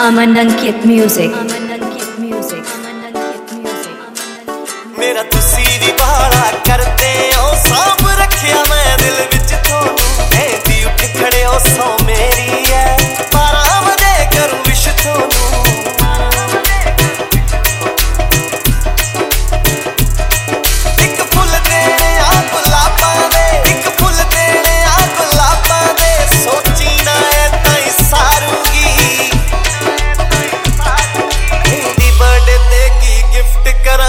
Aman Ankit Music. मेरा तुसी भी बाड़ा करते हो सांभ रखिया मैं दिल विच थोनू ऐंदी उठ खड़े हो सौ मेरी है 12 बजे करूं विश थोनू एक फुल देने आ गुलाबां दे एक फुल देने आ गुलाबां दे सोची ना ऐदां ही सारूंगी ऐंदी बर्थडे ते की गिफ्ट करां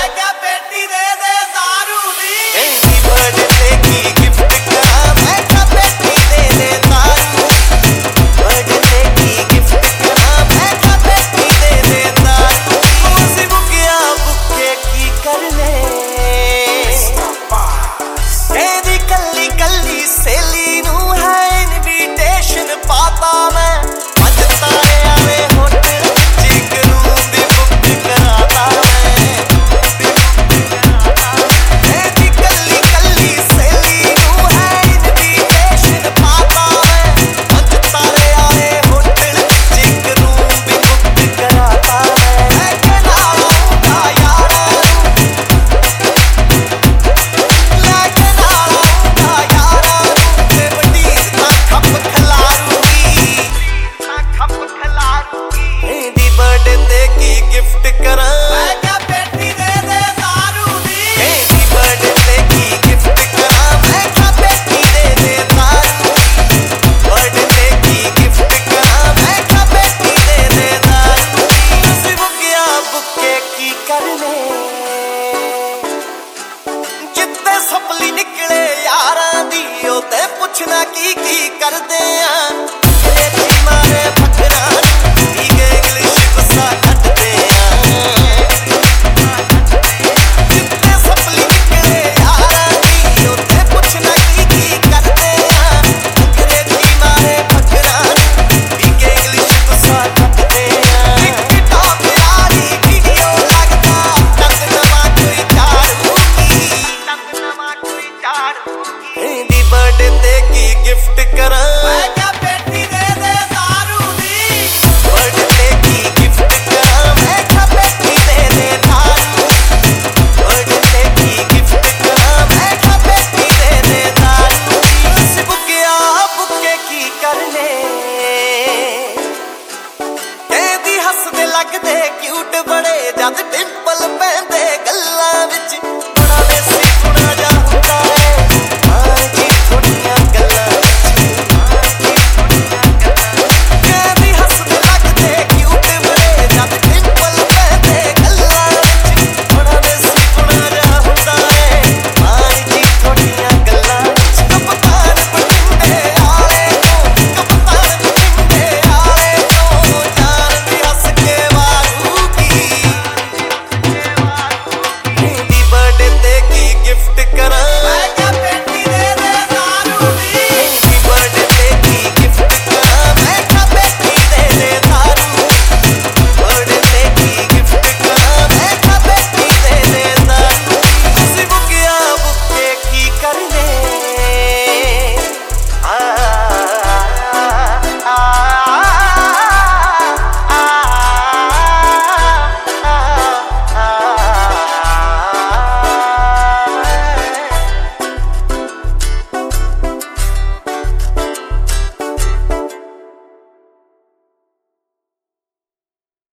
गिफ्ट करा मैं पेटी दे दे दारू दी ऐंदी बर्थडे ते की गिफ्ट करा मैं पेटी दे दे दारू बर्थडे ते की गिफ्ट करा मैं पेटी दे दे दारू तुसी बुकिया बुके की करने जित्ते सपली निकले यारां दी ओते पुछना की करदे आ तेरे ची मारे फकरा